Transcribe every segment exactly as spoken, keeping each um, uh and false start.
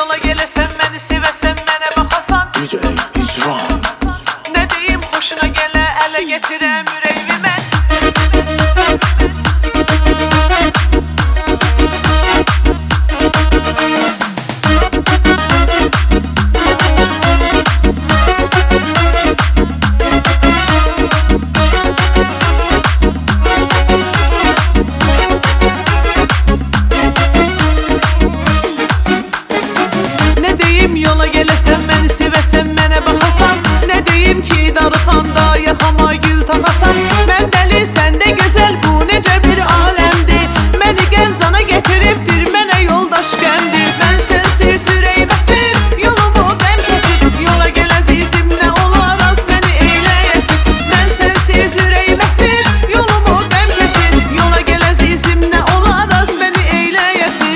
yola gələsən, məni sevəsən, mənə baxasan. D J is wrong. Nə deyim xoşuna gələ, ələ gətirəm ürəyimi mən. Yola gələsən, məni sevəsən, mənə baxasan. Nə deyim ki, darıxanda yaxama gül taxasan. Mən dəli, sən də gözəl, bu necə bir aləmdir. Məni Gəncana gətiribdir, mənə yoldaş qəmdir. Mən sənsiz ürəyim əsir, yolumu qəm kəsir. Yola gəl əzizim, nə olar az məni eyləyəsin. Mən sənsiz ürəyim əsir, yolumu qəm kəsir. Yola gəl əzizim, nə olar az məni eyləyəsin.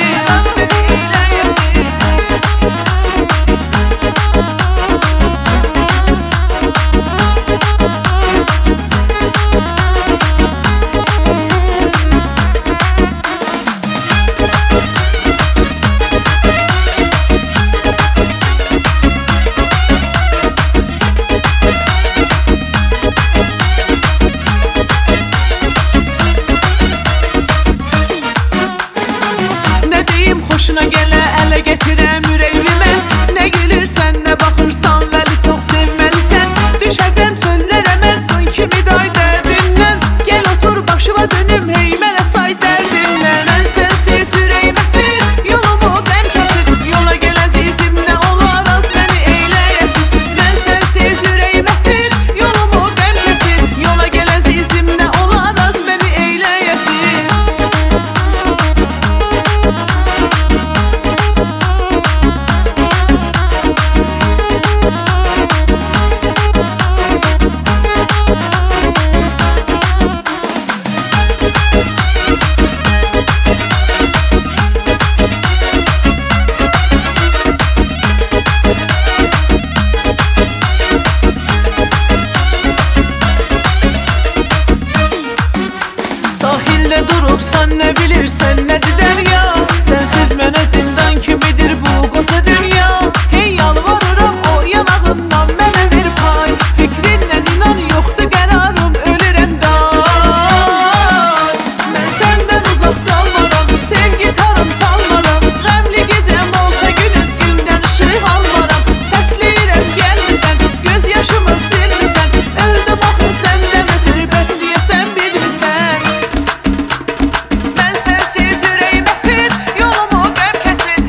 Xoşuna gələ, ələ gətirəm ürəyimi mən. Nə gülürsən, nə baxırsan, vəli çox sevməlisən. Düşəcəm çöllərə mən son kimi day dərdindən. Gəl otur başıma dönüm, hey mənə say dərdindən. Mən sənsiz ürəyim əsir, yolumu qəm kəsir. Yola gəl əzizim, nə olar az məni eyləyəsin. Mən sənsiz ürəyim əsir, yolumu qəm kəsir. Yola gəl əzizim, nə olar az məni eyləyəsin. Sahildə durubsan, nə bilirsən, nədir dərya? Sənsiz mənə zindan kimidir bu qoca dünya. Hey yalvarıram o yanağından mənə bir pay. Fikrindən inan yoxdur qərarım, ölürəm day. Mən səndən uzaq qalmaram, sevgi tarım salmaram. Qəmli gecəm olsa günüz gündən ışıq almaram. Səsləyirəm gəlmisən, göz yaşımı silmisən. Öldüm axı səndən ötürü, bəs niyə sən bilmirsən? Mən sənsiz ürəyim əsir, yolumu qəm kəsir.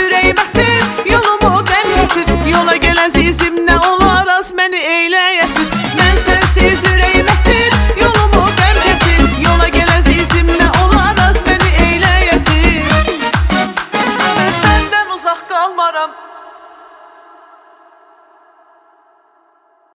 Yola gəl əzizim, nə olar az məni eyləyəsin.